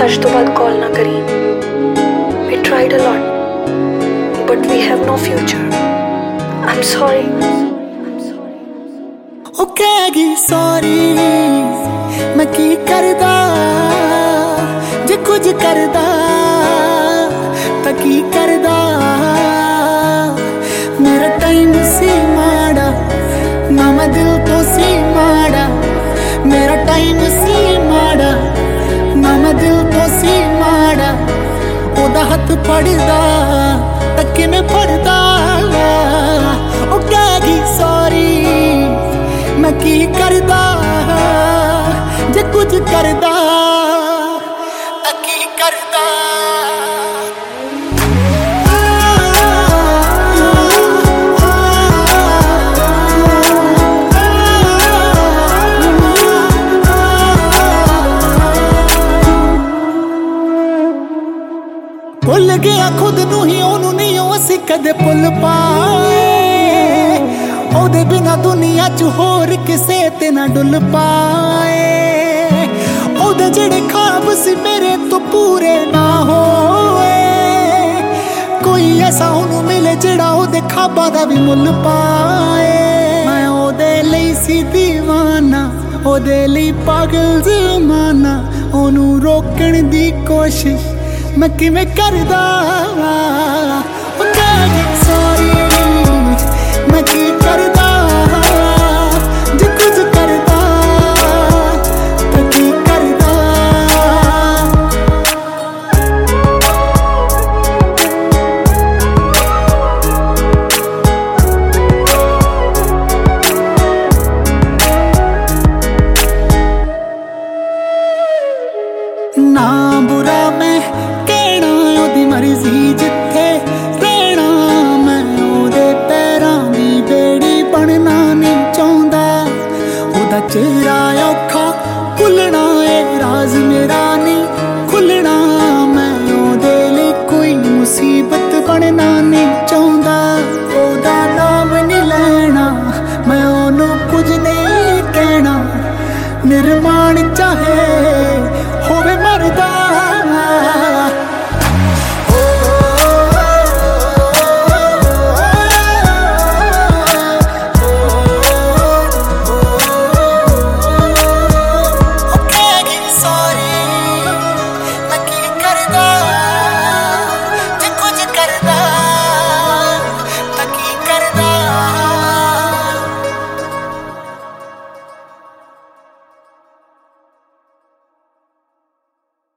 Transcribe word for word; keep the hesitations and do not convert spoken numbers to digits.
ਅੱਜ ਤੋਂ ਬਾਅਦ ਕਾਲ ਨਾ ਕਰੀ। We tried a lot, but we have no future. I'm sorry. ਉਹ ਕਹੇਗੀ sorry, ਮੈਂ ਕੀ ਕਰਦਾ ਜੇ ਕੁਝ ਕਰਦਾ ਤਾਂ ਕੀ ਕਰਦਾ। ਮੇਰਾ ਟਾਈਮ ਸੀ ਮਾੜਾ ਨਾ ਮੈਂ ਦਿਲ ਤੋਂ ਸੀ ਮਾੜਾ, ਮੇਰਾ ਟਾਈਮ ਸੀ ਮਾੜਾ ਨਾ ਮੈਂ ਦਿਲ ਤੋਂ ਸੀ ਮਾੜਾ। ਉਹਦਾ ਹੱਥ ਫੜਦਾ ਤਾਂ ਕਿਵੇਂ ਫੜਦਾ। ਉਹ ਕਹੇਗੀ sorry, ਮੈਂ ਕੀ ਕਰਦਾ ਜੇ ਕੁਝ ਕਰਦਾ ਤਾਂ ਕੀ ਕਰਦਾ। ਭੁੱਲ ਗਿਆ ਖੁਦ ਨੂੰ ਹੀ ਉਹਨੂੰ ਨਹੀਂ ਉਹ ਅਸੀਂ ਕਦੇ ਭੁੱਲ ਪਾਏ। ਉਹਦੇ ਬਿਨਾ ਦੁਨੀਆ ਚ ਹੋਰ ਕਿਸੇ ਤੇ ਨਾ ਡੁੱਲ ਪਾਏ। ਉਹਦੇ ਜਿਹੜੇ ਖਾਬ ਸੀ ਮੇਰੇ ਤੋਂ ਪੂਰੇ ਨਾ ਹੋਏ। ਕੋਈ ਐਸਾ ਉਹਨੂੰ ਮਿਲੇ ਜਿਹੜਾ ਉਹਦੇ ਖਾਬਾਂ ਦਾ ਵੀ ਮੁੱਲ ਪਾਏ। ਮੈਂ ਉਹਦੇ ਲਈ ਸੀ ਦੀਵਾਨਾ, ਉਹਦੇ ਲਈ ਪਾਗਲ ਜ਼ਮਾਨਾ। ਉਹਨੂੰ ਰੋਕਣ ਦੀ ਕੋਸ਼ਿਸ਼ ਮੈਂ ਕਿਵੇਂ ਕਰਦਾ। ਉਹ ਕਹੇਗੀ sorry, ਮੈਂ ਕੀ ਕਰਦਾ ਜੇ ਕੁਝ ਕਰਦਾ ਤਾਂ ਕੀ ਕਰਦਾ। ਨਾ ਬੁਰਾ ਮੈਂ ਕਹਿਣਾ ਉਹਦੀ ਮਰਜ਼ੀ, ਜਿੱਥੇ ਰਹਿਣਾ ਮੈਂ ਉਹਦੇ ਪੈਰਾਂ ਦੀ ਬੇੜੀ ਬਣਨਾ ਨਹੀਂ ਚਾਹੁੰਦਾ। ਉਹਦਾ ਚਿਹਰਾ ਔਖਾ ਭੁੱਲਣਾ ਏ ਰਾਜ਼ ਮੇਰਾ ਨਹੀਂ ਖੁੱਲਣਾ। ਮੈਂ ਉਹਦੇ ਲਈ ਕੋਈ ਮੁਸੀਬਤ ਬਣਨਾ ਨਹੀਂ ਚਾਹੁੰਦਾ। ਉਹਦਾ ਨਾਮ ਨਹੀਂ ਲੈਣਾ, ਮੈਂ ਉਹਨੂੰ ਕੁਝ ਨਹੀਂ ਕਹਿਣਾ। ਨਿਰਮਾਣ ਚਾਹੇ